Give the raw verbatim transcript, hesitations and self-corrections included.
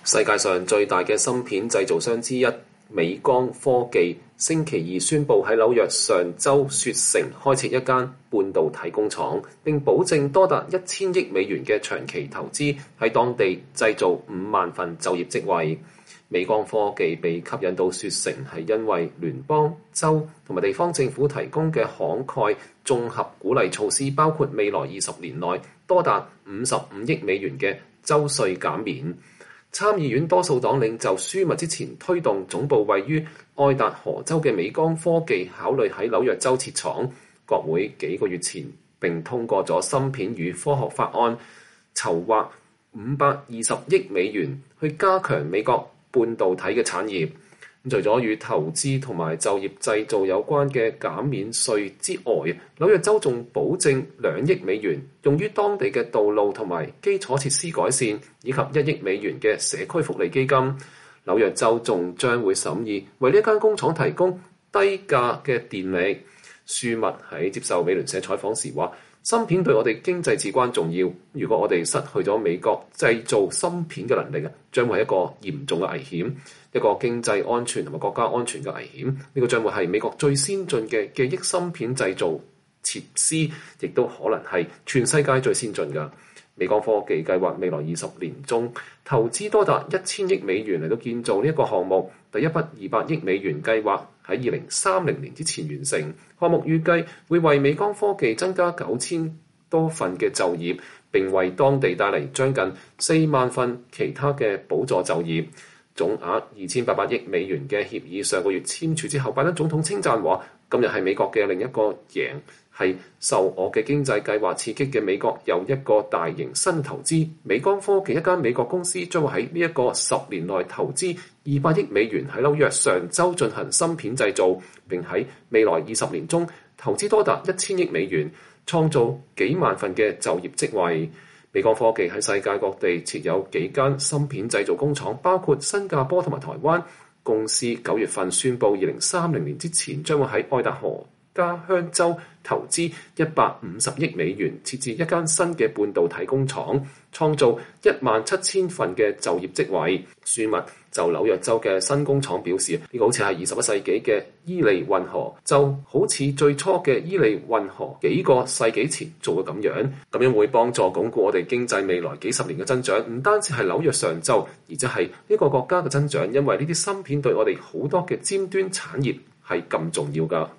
世界上最大嘅芯片製造商之一美光科技星期二宣布喺紐約上州雪城開設一間半導體工廠，並保證多達一千億美元嘅長期投資喺當地製造五萬份就業職位。美光科技被吸引到雪城係因為聯邦、州同埋地方政府提供嘅慷慨綜合鼓勵措施，包括未來二十年內多達五十五億美元嘅州稅減免。參議院多數黨領袖舒默之前推動總部位於愛達荷州嘅美光科技考慮喺紐約州設廠。國會幾個月前並通過咗芯片與科學法案，籌劃五百二十億美元去加強美國半導體嘅產業。除咗與投資同埋就業製造有關嘅減免稅之外，紐約州仲保證兩億美元用於當地嘅道路同埋基礎設施改善，以及一億美元嘅社區福利基金。紐約州仲將會審議為呢間工廠提供低價嘅電力。舒默喺接受美聯社採訪時話：芯片對我哋經濟至關重要。如果我哋失去咗美國製造芯片嘅能力啊，將會係一個嚴重嘅危險，一個經濟安全同埋國家安全嘅危險。呢個將會係美國最先進嘅記憶芯片製造設施，亦都可能係全世界最先進嘅。美光科技計劃未來二十年中投資多達一千億美元嚟到建造呢一個項目。第一筆二百億美元計劃喺二零三零年之前完成。項目預計會為美光科技增加九千多份嘅就業，並為當地帶嚟將近四萬份其他嘅補助就業。總額二千八百億美元嘅協議上個月簽署之後，拜登總統稱讚話：今日係美國嘅另一個贏，係受我嘅經濟計劃刺激嘅美國有一個大型新投資。美光科技一間美國公司將會喺呢一個十年內投資二百億美元喺紐約上州進行芯片製造，並喺未來二十年中投資多達一千億美元，創造幾萬份嘅就業職位。美光科技喺世界各地設有幾間芯片製造工廠，包括新加坡同埋台灣。公司九月份宣布，二零三零年之前將會喺愛達荷家鄉州投資一百五十億美元，設置一間新嘅半導體工廠，創造一萬七千份嘅就業職位。舒默就紐約州嘅新工廠表示，呢個好似係二十一世紀嘅伊利運河，就好似最初嘅伊利運河幾個世紀前做嘅咁樣，咁樣會幫助鞏固我哋經濟未來幾十年嘅增長。唔單止係紐約上州，而且係呢個國家嘅增長，因為呢啲芯片對我哋好多嘅尖端產業係咁重要㗎。